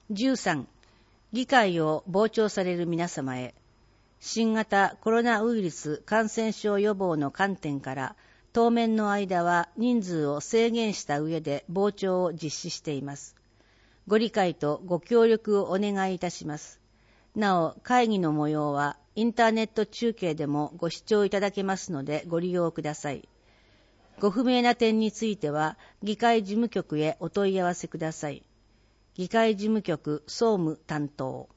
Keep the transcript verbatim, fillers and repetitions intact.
じゅうさん、議会を傍聴される皆様へ、新型コロナウイルス感染症予防の観点から、当面の間は人数を制限した上で傍聴を実施しています。ご理解とご協力をお願いいたします。なお、会議の模様はインターネット中継でもご視聴いただけますのでご利用ください。ご不明な点については、議会事務局へお問い合わせください。議会事務局総務担当。